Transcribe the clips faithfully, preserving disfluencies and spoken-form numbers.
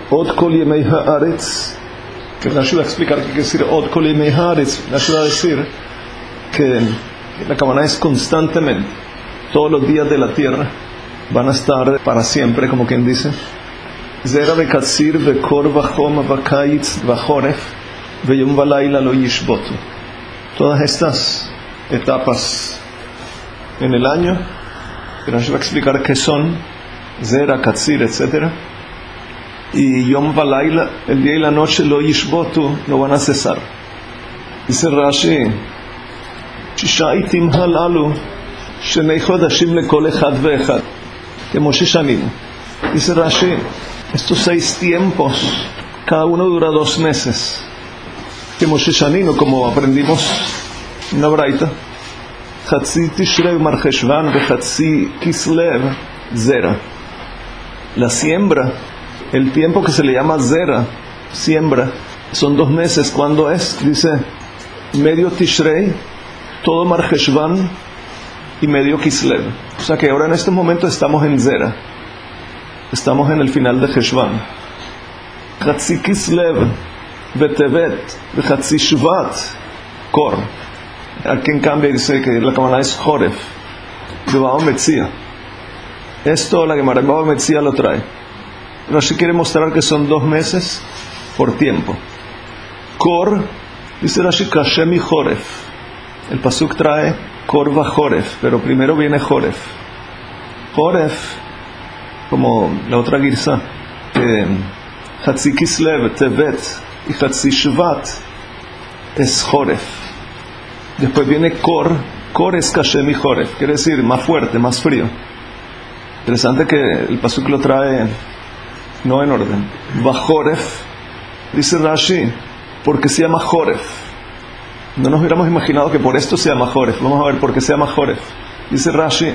Od kol yemei haaretz, que Rashi va a explicar qué quiere decir Od kol yemei haaretz. Rashi va a decir que la Kavanah es constantemente, todos los días de la tierra van a estar para siempre, como quien dice. Zera vekatzir vekor vachom vakayitz vachoref veyom valayla lo yishbotu. Todas estas etapas en el año, Rashi va a explicar qué son Zera, Katzir, etcétera. Y Yom Valayla, el día y la noche, lo yishbotu, no van a cesar. Dice Rashi, Shishaitim halalu shenei chodashim lekol echad veechad como shishanim. Dice Rashi, estos seis tiempos, cada uno dura dos meses. Como shishanim, como aprendimos en la Braita, Chatzi Tishrei Mar Cheshvan vechatzi Kislev Zera. La siembra, el tiempo que se le llama Zera, siembra, son dos meses. ¿Cuándo es? Dice medio Tishrei, todo Mar Cheshvan y medio Kislev. O sea que ahora en este momento estamos en Zera, estamos en el final de Cheshvan. Chatzi Kislev Betevet Chatzi Shvat Kor. Aquí en cambio dice que la Kavanah es Joref de Baba Metzia. Esto la Gemara en Baba Metzia lo trae. Rashi quiere mostrar que son dos meses por tiempo. Kor, dice Rashi, Kashem y Joref. El pasuk trae Kor va Joref, pero primero viene Joref. Joref, como la otra girsa, que Hatzi Kislev, Tevet y Hatzi Shvat es Joref. Después viene Kor. Kor es Kashem y Joref, quiere decir más fuerte, más frío. Interesante que el pasuk lo trae no en orden. Bajoref, dice Rashi, porque se llama Joref. No nos hubiéramos imaginado que por esto se llama Joref. Vamos a ver por qué se llama Joref. Dice Rashi,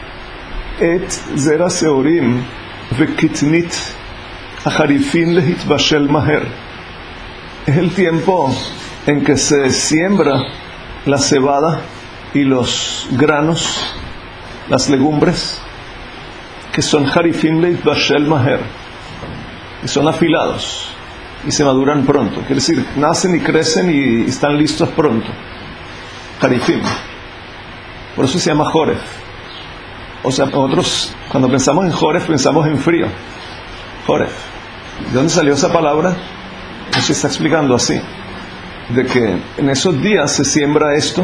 Et zera seorim vekitnit acharifin lehitbashel maher. Es el tiempo en que se siembra la cebada y los granos, las legumbres, que son harifim lehitbashel maher, y son afilados y se maduran pronto. Quiere decir, nacen y crecen y están listos pronto. Harifim. Por eso se llama Joref. O sea, nosotros cuando pensamos en Joref pensamos en frío. Joref. ¿De dónde salió esa palabra? Nos está explicando así, de que en esos días se siembra esto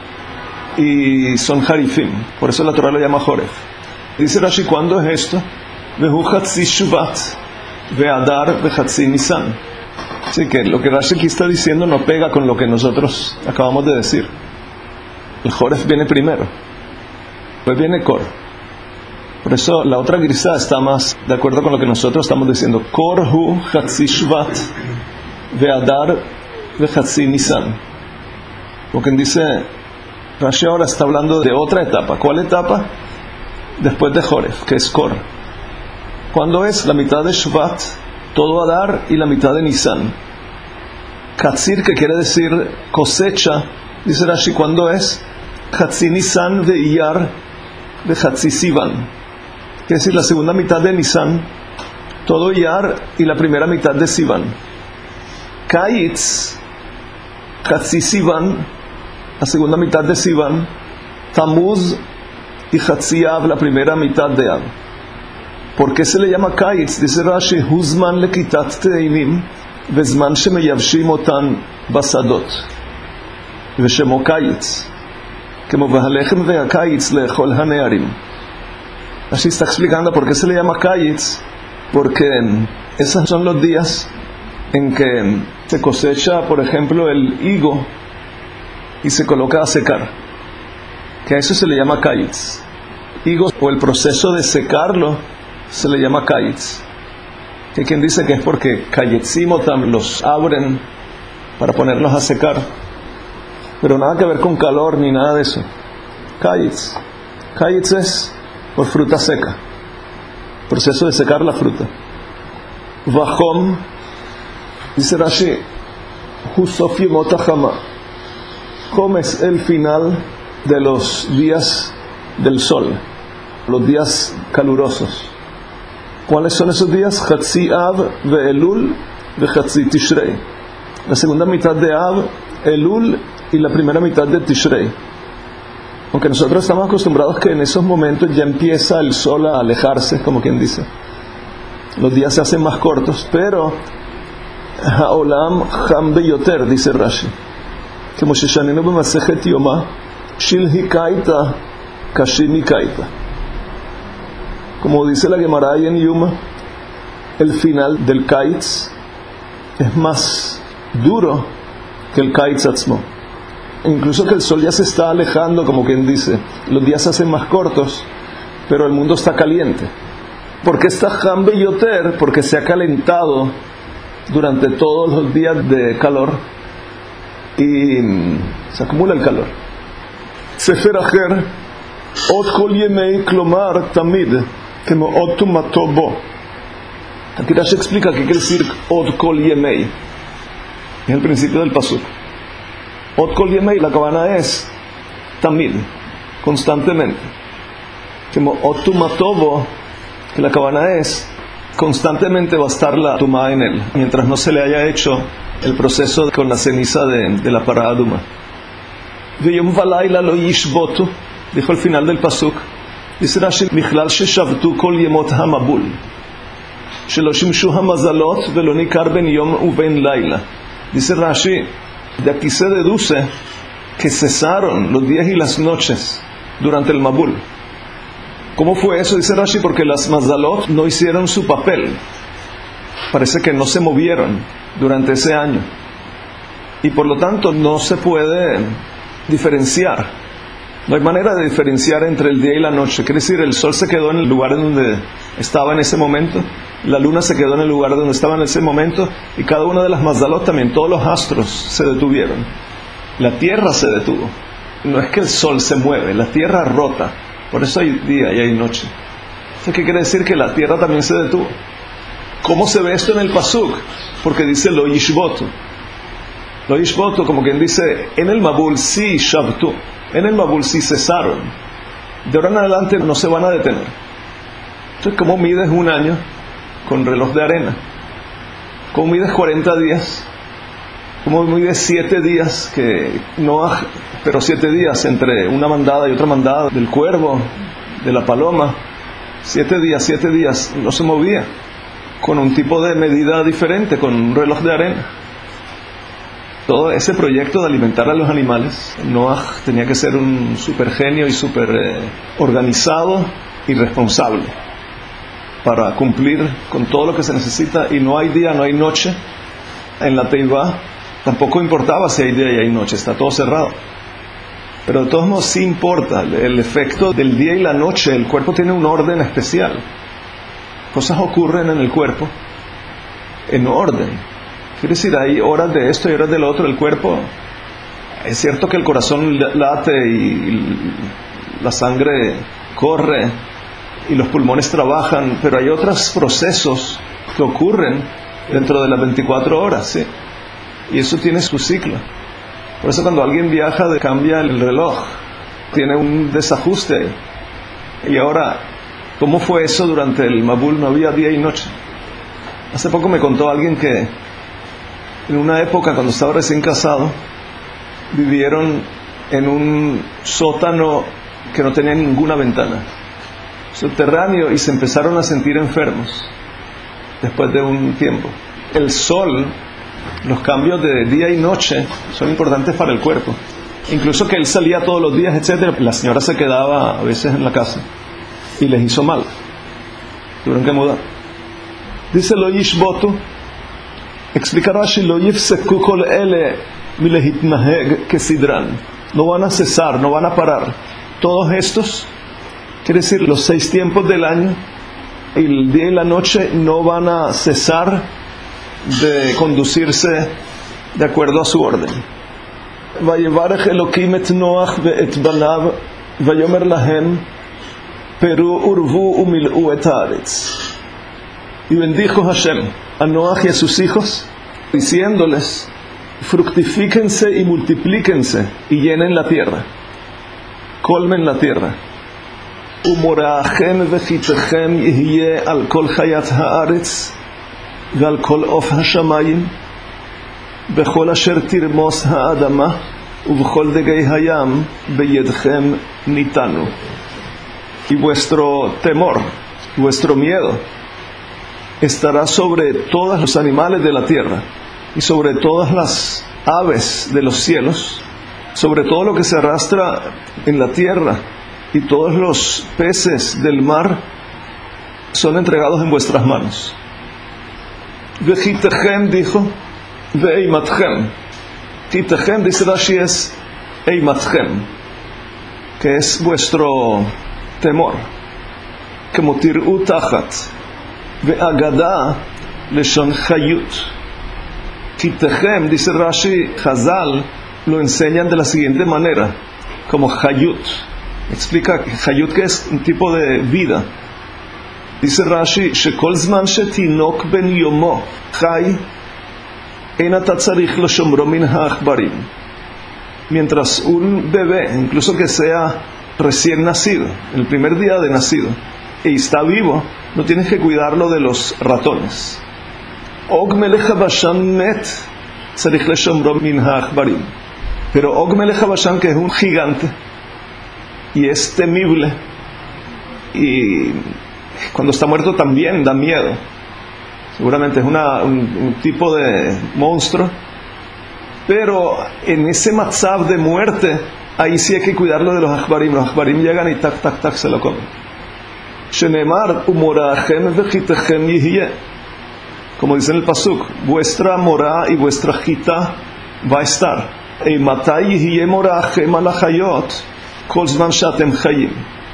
y son harifim. Por eso la Torah lo llama Joref. Dice Rashi, ¿cuándo es esto? Vehu Hatzi Shvat Ve'adar Ve'hatzi Nisan. Así que lo que Rashi aquí está diciendo no pega con lo que nosotros acabamos de decir. El Joref viene primero, pues viene Kor. Por eso la otra grisa está más de acuerdo con lo que nosotros estamos diciendo. Kor hu Hatzi Shvat Ve'adar Ve'hatzi Nisan. Porque dice Rashi ahora está hablando de otra etapa. ¿Cuál etapa? Después de Joref, que es Kor. ¿Cuándo es? La mitad de Shvat, todo Adar, y la mitad de Nisan. Katzir, que quiere decir cosecha, dice Rashi, ¿cuándo es? Hatzi Nisan de Iyar de Hatzi Sivan. Quiere decir la segunda mitad de Nisan, todo Iyar, y la primera mitad de Sivan. Kaitz, Hatzi Sivan, la segunda mitad de Sivan. Tamuz y Hatzi Av, la primera mitad de Av. ¿Por qué se le llama Kaitz? Dice Rashi, Huzman lekitat teinim vezman shemeyavshim otan basadot veshemo Kaitz como vahalechem veakaitz lechol hanearim. Así está explicando por qué se le llama Kaitz, porque esos son los días en que se cosecha, por ejemplo, el higo y se coloca a secar, que a eso se le llama Kaitz. Higo, o el proceso de secarlo, se le llama Kaitz. Que quien dice que es porque Kayetzimotam los abren para ponerlos a secar, pero nada que ver con calor ni nada de eso. Kaitz, Kaitz es por fruta seca, proceso de secar la fruta. Vachom, dice Rashi, Husof Yemot HaChama. Chom es el final de los días del sol, los días calurosos. ¿Cuáles son esos días? Chatzi Av, Ve'elul, Vechatzi Tishrei. La segunda mitad de Av, Elul y la primera mitad de Tishrei. Aunque nosotros estamos acostumbrados que en esos momentos ya empieza el sol a alejarse, como quien dice. Los días se hacen más cortos, pero Ha'olam Ham Beyoter, dice Rashi. Como Sheshaninu b'Masechet Yoma, Shilhi Kaita, Kashimi Kaita. Como dice la Gemara en Yuma, el final del Kaitz es más duro que el Kaitz Atzmo. Incluso que el sol ya se está alejando, como quien dice, los días se hacen más cortos, pero el mundo está caliente. ¿Por qué está Ham Beyoter? Porque se ha calentado durante todos los días de calor y se acumula el calor. Sefer Acher, Ot Kol Yemei Klomar Tamid, Kemo Ot Tumato Bo. Aquí Rashi explica qué quiere decir Ot Kol Yemei. Es el principio del pasuk. Ot Kol Yemei, la cabana es Tamid, constantemente. Como Ot Tumato Bo, que la cabana es constantemente va a estar la tumá en él, mientras no se le haya hecho el proceso con la ceniza de, de la parada duma. Veyom valayla lo yishbotu, dijo al final del pasuk, dice Rashi, michlal sheshavtu kol yemot hamabul, shelo shimshu hamazalot velo nikar ben yom uben laila. Dice Rashi, de aquí se deduce que cesaron los días y las noches durante el mabul. ¿Cómo fue eso? Dice Rashi, porque las mazalot no hicieron su papel. Parece que no se movieron durante ese año. Y por lo tanto no se puede diferenciar. No hay manera de diferenciar entre el día y la noche. Quiere decir, el sol se quedó en el lugar en donde estaba en ese momento, la luna se quedó en el lugar donde estaba en ese momento, y cada una de las mazalot también, todos los astros se detuvieron. La tierra se detuvo. No es que el sol se mueve, la tierra rota. Por eso hay día y hay noche. ¿Eso qué quiere decir? Que la tierra también se detuvo. ¿Cómo se ve esto en el pasuk? Porque dice lo yishbotu. Lo yishbotu, como quien dice, en el mabul sí shabtu. En el mabul sí cesaron. De ahora en adelante no se van a detener. Entonces, ¿cómo mides un año con reloj de arena? ¿Cómo mides cuarenta días? ¿Cómo mides siete días? Que no ha, pero siete días entre una mandada y otra mandada del cuervo, de la paloma. Siete días, siete días, no se movía. Con un tipo de medida diferente, con un reloj de arena. Todo ese proyecto de alimentar a los animales, Noah tenía que ser un super genio y super eh, organizado y responsable para cumplir con todo lo que se necesita. Y no hay día, no hay noche en la Teivá. Tampoco importaba si hay día y hay noche, está todo cerrado. Pero de todos modos sí importa el efecto del día y la noche. El cuerpo tiene un orden especial. Cosas ocurren en el cuerpo en orden. Quiere decir, hay horas de esto y horas del otro. El cuerpo, es cierto que el corazón late y la sangre corre y los pulmones trabajan, pero hay otros procesos que ocurren dentro de las veinticuatro horas, ¿sí? Y eso tiene su ciclo. Por eso cuando alguien viaja cambia el reloj, tiene un desajuste. Y ahora, ¿cómo fue eso durante el Mabul? No había día y noche. Hace poco me contó alguien que en una época, cuando estaba recién casado, vivieron en un sótano que no tenía ninguna ventana, subterráneo, y se empezaron a sentir enfermos después de un tiempo. El sol, los cambios de día y noche son importantes para el cuerpo. Incluso que él salía todos los días, etcétera. La señora se quedaba a veces en la casa y les hizo mal. Tuvieron que mudar. Dice lo yishbotu, explica Rashi, lo yifseku kol ele milehitnaheg kesidran. No van a cesar, no van a parar. Todos estos, quiere decir los seis tiempos del año, el día y la noche, no van a cesar de conducirse de acuerdo a su orden. Vayevarech Elokim et Noach ve'et banav vayomer lahem peru urvu umil'u et haaretz. Y bendijo Hashem a Noach y a sus hijos, diciéndoles: fructifíquense y multiplíquense y llenen la tierra, colmen la tierra. ומוראכם וחיתכם יהיה על כל חיית הארץ ועל כל עוף השמיים בכל אשר תרמוס האדמה ובכל דגי הים בידכם ניתנו. Y vuestro temor, vuestro miedo estará sobre todos los animales de la tierra y sobre todas las aves de los cielos, sobre todo lo que se arrastra en la tierra, y todos los peces del mar son entregados en vuestras manos. Vejitechem dijo, veimatchem. Titechem dice Rashi es eimatchem, que es vuestro temor. Como tir'u tachat. Ve'agada leshon chayut. Titechem, dice Rashi, Chazal lo enseñan de la siguiente manera, como chayut. Explica chayut, que es un tipo de vida. Dice Rashi, shekol zman shetinok ben yomo chay en ata tzarich lo shomro min ha'achbarim. Mientras un bebé, incluso que sea recién nacido, el primer día de nacido, y está vivo, no tienes que cuidarlo de los ratones. Og melech Bashan met tzarich lo shomro min ha'achbarim. Pero Og melech Bashan, que es un gigante y es temible, y cuando está muerto también da miedo, seguramente es una, un, un tipo de monstruo, pero en ese matzav de muerte, ahí sí hay que cuidarlo de los achbarim. Los achbarim llegan y tac, tac, tac, se lo comen. Shenemar umorahem vechitechem yihye, como dice en el pasuk, vuestra morá y vuestra jita va a estar. E matai yihye morahem alachayot kol zman shatem chayim.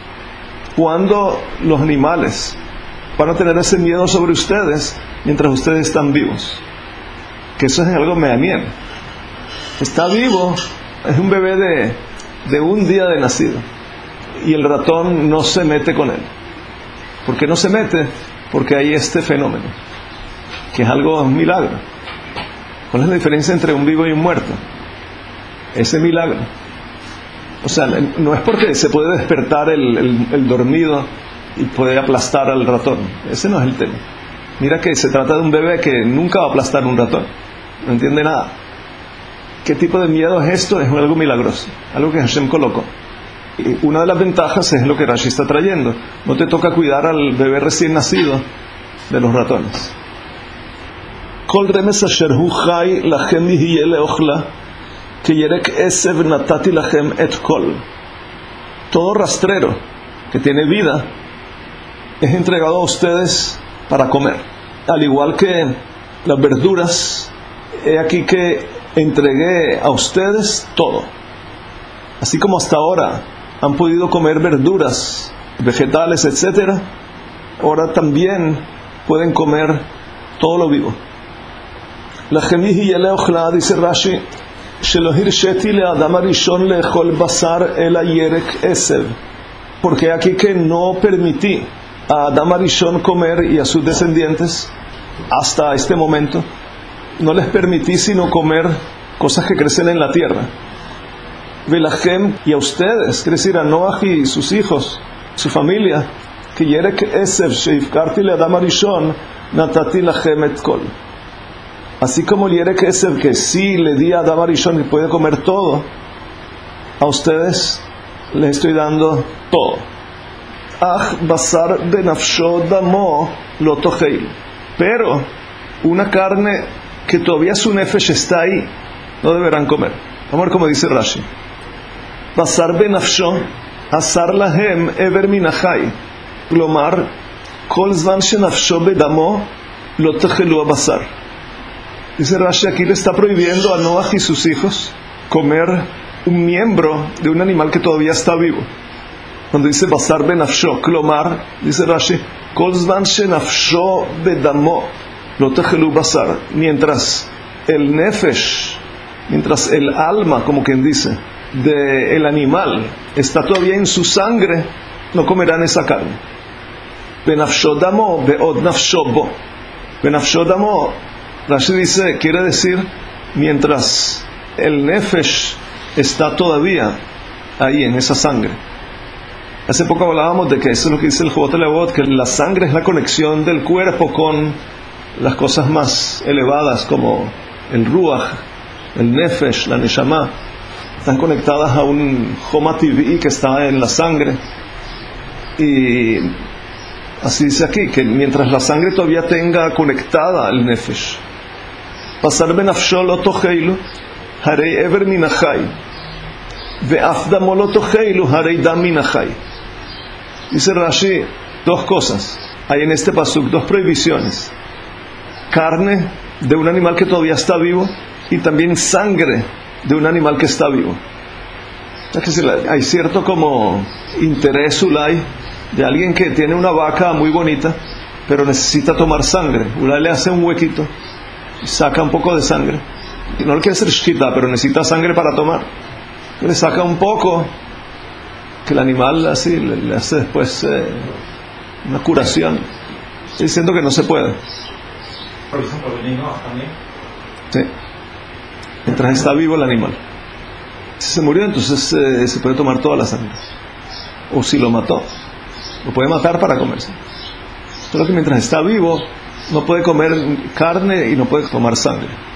Cuando los animales van a tener ese miedo sobre ustedes mientras ustedes están vivos, que eso es algo meamien. Está vivo, es un bebé de, de un día de nacido, y el ratón no se mete con él. ¿Por qué no se mete? Porque hay este fenómeno, que es algo, un milagro. ¿Cuál es la diferencia entre un vivo y un muerto? Ese milagro. O sea, no es porque se puede despertar el, el, el dormido y puede aplastar al ratón. Ese no es el tema. Mira que se trata de un bebé que nunca va a aplastar un ratón. No entiende nada. ¿Qué tipo de miedo es esto? Es algo milagroso, algo que Hashem colocó. Y una de las ventajas es lo que Rashi está trayendo. No te toca cuidar al bebé recién nacido de los ratones. Kol remes asher hu chai lachem yihye leochla que yerek esev natati lachem et kol. Todo rastrero que tiene vida es entregado a ustedes para comer, al igual que las verduras. He aquí que entregué a ustedes todo. Así como hasta ahora han podido comer verduras, vegetales, etcétera, ahora también pueden comer todo lo vivo. Lachem yihye leochla, dice Rashi, porque aquí que no permití a Adam Arishon comer y a sus descendientes hasta este momento, no les permití sino comer cosas que crecen en la tierra. Velachem, y a ustedes, quiere decir a Noach y sus hijos, su familia, que yerek esev sheifkarti le Adam Arishon natati lachem et kol. Así como el Yerek Esev, que sí le di a Adam Arishon y puede comer todo, a ustedes les estoy dando todo. Ach basar benafsho damo lo tocheil. Pero una carne que todavía su nefesh está ahí, no deberán comer. Vamos a ver cómo dice Rashi. Basar benafsho asar lahem ever minachai. Glomar kol zvan shenafsho bedamo lo tochelu abasar. Dice Rashi, aquí le está prohibiendo a Noach y sus hijos comer un miembro de un animal que todavía está vivo. Cuando dice basar benafsho, klomar, dice Rashi, kol zvan shenafsho bedamo lo techelu basar. Mientras el nefesh, mientras el alma, como quien dice, del animal está todavía en su sangre, no comerán esa carne. Benafsho damo beod nafsho bo. Benafsho damo, Rashi dice, quiere decir, mientras el nefesh está todavía ahí en esa sangre. Hace poco hablábamos de que eso es lo que dice el Jobot Levavot, que la sangre es la conexión del cuerpo con las cosas más elevadas como el Ruach, el Nefesh, la Neshama. Están conectadas a un Homa Tivi que está en la sangre. Y así dice aquí, que mientras la sangre todavía tenga conectada al Nefesh, pasar benafsho lo tocheilu harei ever minachai ve'af damo lo tocheilu harei dam minachai. Dice Rashi dos cosas hay en este pasuk, dos prohibiciones: carne de un animal que todavía está vivo y también sangre de un animal que está vivo. Es decir, hay cierto como interés ulay de alguien que tiene una vaca muy bonita pero necesita tomar sangre. Ulay le hace un huequito y saca un poco de sangre, y no le quiere hacer shkita, pero necesita sangre para tomar, le saca un poco, que el animal así le, le hace después eh, una curación. Estoy diciendo que no se puede. Por ejemplo, veneno también. Sí, mientras está vivo el animal. Si se murió, entonces eh, se puede tomar toda la sangre, o si lo mató, lo puede matar para comerse. Solo que mientras está vivo no puede comer carne y no puede tomar sangre.